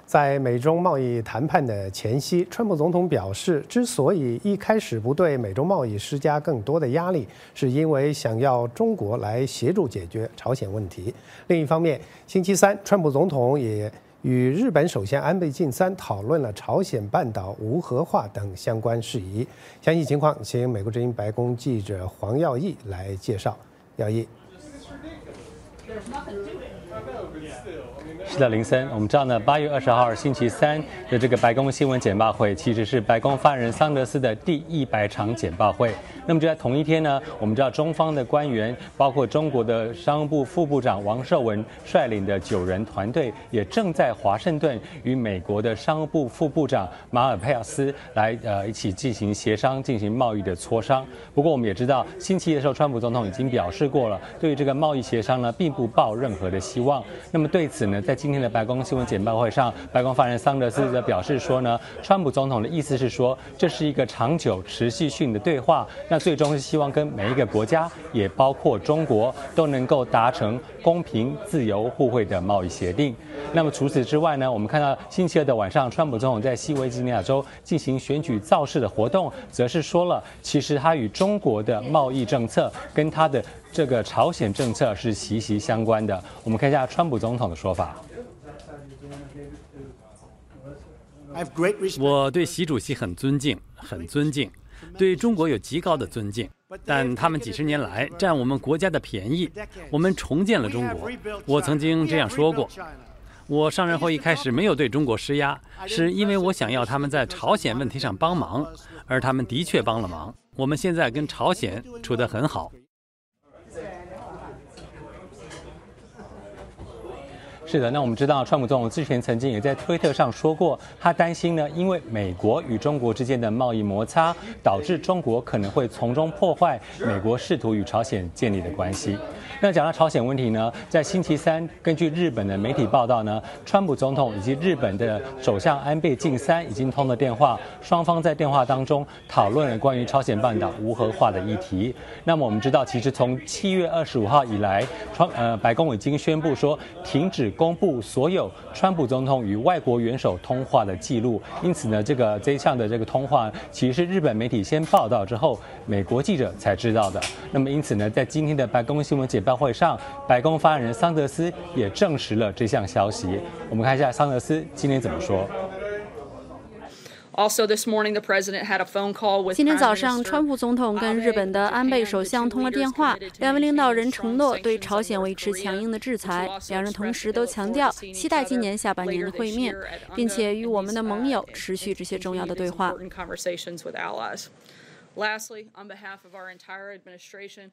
在美中贸易谈判的前夕，川普总统表示，之所以一开始不对美中贸易施加更多的压力，是因为想要中国来协助解决朝鲜问题。另一方面，星期三，川普总统也与日本首相安倍晋三讨论了朝鲜半岛无核化等相关事宜。详细情况，请美国之音白宫记者黄耀义来介绍。耀义。 是的，林森，我们知道呢，8月20号星期三的这个白宫新闻简报会，其实是白宫发言人桑德斯的第100场简报会。那么就在同一天呢，我们知道中方的官员，包括中国的商务部副部长王受文率领的9人团队，也正在华盛顿与美国的商务部副部长马尔佩尔斯来一起进行协商，进行贸易的磋商。不过我们也知道，星期一的时候，川普总统已经表示过了，对于这个贸易协商呢，并不抱任何的希望。那么对此呢，在今天的白宫新闻简报会上，白宫发言人桑德斯则表示说呢，川普总统的意思是说，这是一个长久持续性的对话，那最终是希望跟每一个国家，也包括中国，都能够达成公平、自由、互惠的贸易协定。那么除此之外呢，我们看到星期二的晚上，川普总统在西维吉尼亚州进行选举造势的活动，则是说了，其实他与中国的贸易政策跟他的这个朝鲜政策是息息相关的。我们看一下川普总统的说法。 我对习主席很尊敬，对中国有极高的尊敬，但他们几十年来占我们国家的便宜，我们重建了中国。我曾经这样说过，我上任后一开始没有对中国施压，是因为我想要他们在朝鲜问题上帮忙，而他们的确帮了忙。我们现在跟朝鲜处得很好。 是的，那我们知道，川普总统之前曾经也在推特上说过，他担心呢，因为美国与中国之间的贸易摩擦，导致中国可能会从中破坏美国试图与朝鲜建立的关系。那讲到朝鲜问题呢，在星期三，根据日本的媒体报道呢，川普总统以及日本的首相安倍晋三已经通了电话，双方在电话当中讨论了关于朝鲜半岛无核化的议题。那么我们知道，其实从7月25号以来，白宫已经宣布说停止公布所有川普总统与外国元首通话的记录，因此呢，这一项的这个通话，其实是日本媒体先报道之后，美国记者才知道的。那么因此呢，在今天的白宫新闻简报会上，白宫发言人桑德斯也证实了这项消息。我们看一下桑德斯今天怎么说。 今天早上，川普总统跟日本的安倍首相通了电话，两位领导人承诺对朝鲜维持强硬的制裁。两人同时都强调期待今年下半年的会面，并且与我们的盟友持续这些重要的对话。 Lastly, on behalf of our entire administration,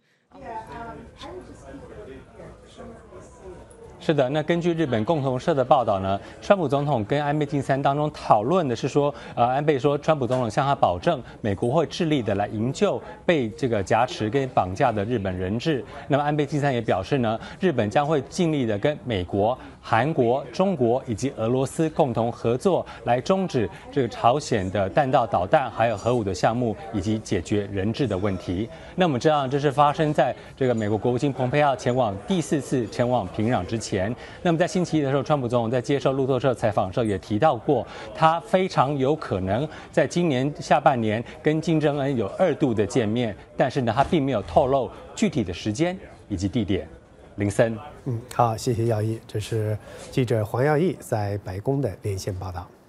是的，那根据日本共同社的报道呢，川普总统跟安倍晋三当中讨论的是说，安倍说川普总统向他保证，美国会致力的来营救被这个挟持跟绑架的日本人质。那么安倍晋三也表示呢，日本将会尽力的跟美国、韩国、中国以及俄罗斯共同合作，来终止这个朝鲜的弹道导弹还有核武的项目，以及解决人质的问题。那我们知道，这是发生在这个美国国务卿蓬佩奥前往第4次前往平壤之前。那么在星期一的时候，川普总统在接受路透社采访的时候也提到过，他非常有可能在今年下半年跟金正恩有2度的见面，但是呢，他并没有透露具体的时间以及地点。林森， 好，谢谢耀义，这是记者黄耀义在白宫的连线报道。